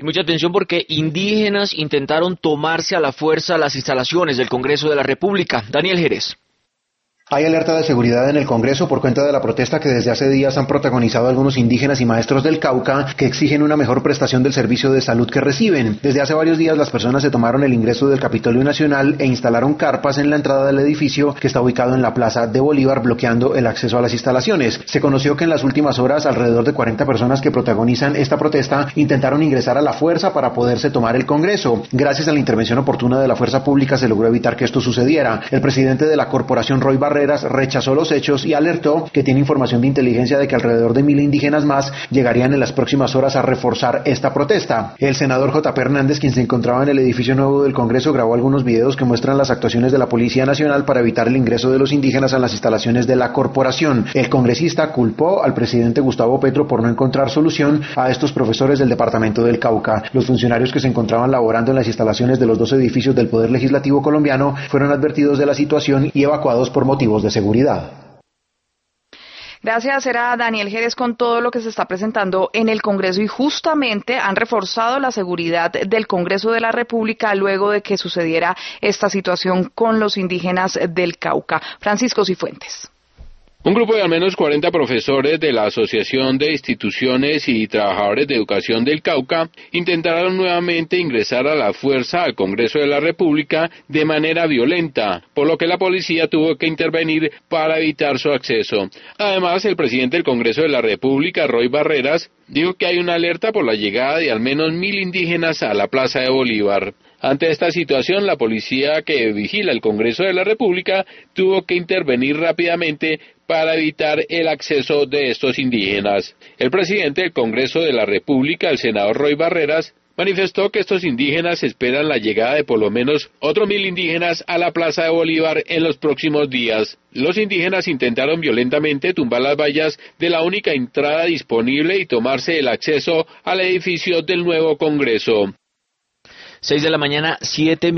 Mucha atención porque indígenas intentaron tomarse a la fuerza las instalaciones del Congreso de la República. Daniel Jerez. Hay alerta de seguridad en el Congreso por cuenta de la protesta que desde hace días han protagonizado algunos indígenas y maestros del Cauca que exigen una mejor prestación del servicio de salud que reciben. Desde hace varios días las personas se tomaron el ingreso del Capitolio Nacional e instalaron carpas en la entrada del edificio que está ubicado en la Plaza de Bolívar, bloqueando el acceso a las instalaciones. Se conoció que en las últimas horas alrededor de 40 personas que protagonizan esta protesta intentaron ingresar a la fuerza para poderse tomar el Congreso. Gracias a la intervención oportuna de la fuerza pública se logró evitar que esto sucediera. El presidente de la corporación, Roy Barreras, rechazó los hechos y alertó que tiene información de inteligencia de que alrededor de 1.000 indígenas más llegarían en las próximas horas a reforzar esta protesta. El senador J.P. Hernández, quien se encontraba en el edificio nuevo del Congreso, grabó algunos videos que muestran las actuaciones de la Policía Nacional para evitar el ingreso de los indígenas a las instalaciones de la corporación. El congresista culpó al presidente Gustavo Petro por no encontrar solución a estos profesores del departamento del Cauca. Los funcionarios que se encontraban laborando en las instalaciones de los dos edificios del Poder Legislativo colombiano fueron advertidos de la situación y evacuados por motivos de seguridad. Gracias, era Daniel Jerez con todo lo que se está presentando en el Congreso y justamente han reforzado la seguridad del Congreso de la República luego de que sucediera esta situación con los indígenas del Cauca. Francisco Cifuentes. Un grupo de al menos 40 profesores de la Asociación de Instituciones y Trabajadores de Educación del Cauca intentaron nuevamente ingresar a la fuerza al Congreso de la República de manera violenta, por lo que la policía tuvo que intervenir para evitar su acceso. Además, el presidente del Congreso de la República, Roy Barreras, dijo que hay una alerta por la llegada de al menos 1.000 indígenas a la Plaza de Bolívar. Ante esta situación, la policía que vigila el Congreso de la República tuvo que intervenir rápidamente para evitar el acceso de estos indígenas. El presidente del Congreso de la República, el senador Roy Barreras, manifestó que estos indígenas esperan la llegada de por lo menos otros 1.000 indígenas a la Plaza de Bolívar en los próximos días. Los indígenas intentaron violentamente tumbar las vallas de la única entrada disponible y tomarse el acceso al edificio del nuevo Congreso. 6 de la mañana, 7